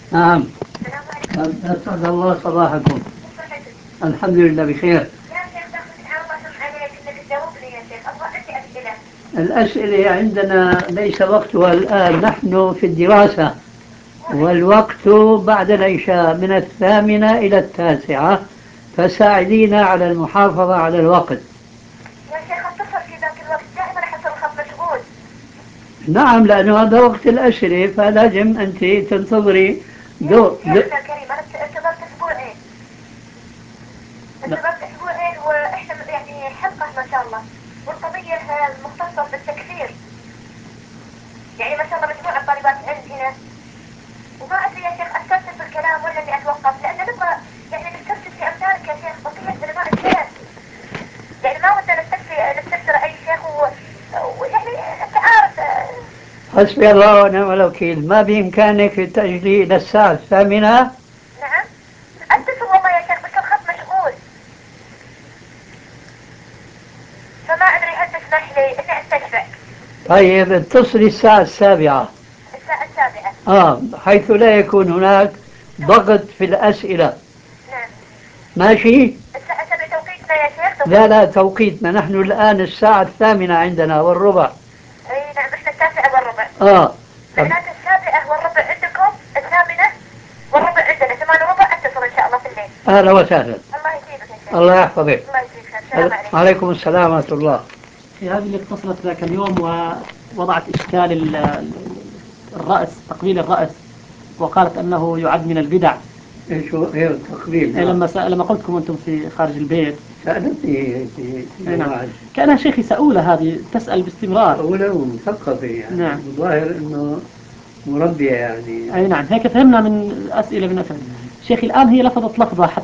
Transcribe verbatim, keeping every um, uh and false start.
نعم. السلام عليكم. أسعد الله صباحكم. الحمد لله بخير. يا شيخ تاخذ عرضة عليك انك تجاوبني يا شيخ، ابغى عندي اسئله. الأسئلة عندنا ليس وقتها الآن، نحن في الدراسة، والوقت بعد العشاء من الثامنة إلى التاسعة، فساعدينا على المحافظة على الوقت. يا شيخ اتصل في ذاك الوقت، دائما احصل الخط مشغول. نعم، لأنه هذا وقت الأسئلة، فلازم أنت تنتظري. دو, يا دو شيخنا الكريم انا انتظرت اسبوعين، انتظرت اسبوعين واحنا يعني حلقه ما شاء الله، والقضيه المختصه بالتكفير، يعني ما شاء الله مجموعه طالبات علم هنا، وما ادري يا شيخ استرسل في الكلام ولا اني اتوقف، لان نبغى يعني نسترسل في امثالك يا شيخ بقيه علماء السلف، يعني ما ودنا نستكفي نستفسر اي شيخ و... ويعني انت عارف. حسبي الله ونعم الوكيل. ما بإمكانك تأجلي إلى الساعة الثامنة؟ نعم اتصل والله يا شيخ بس الخط مشغول، فما ادري هل تسمح لي اني استشفع. طيب اتصلي الساعة السابعة. الساعة السابعة. آه حيث لا يكون هناك ضغط في الأسئلة. نعم. ماشي؟ الساعة سبع توقيتنا يا شيخ توقيت. لا لا، توقيتنا نحن الآن الساعة الثامنة عندنا والربع. اي نعم احنا التاسعة والربع. آه طب. معناته السابعة والربع عندكم، الثامنة والربع عندنا، ثمان وربع اتصل ان شاء الله في الليل. أهلا وسهلا. الله يسعدك يا شيخ. الله يحفظك. الله يسعدك، السلام عليكم. عليكم السلام ورحمة الله. هي هذه اللي اتصلت ذاك اليوم ووضعت إشكال ال- ال- الرأس، تقبيل الرأس، وقالت أنه يعد من البدع. ايش هو ايه التقبيل؟ إيه، نعم. لما سأ... لما قلتكم أنتم في خارج البيت. سألتني في إيه نعم. واحد. كأنها شيخي سؤولة هذه، تسأل باستمرار. أولى ومثقفة يعني. نعم. الظاهر إنه مربية يعني. أي نعم، هيك فهمنا من الأسئلة من أسئلة شيخي. الآن هي لفظت لفظة حتى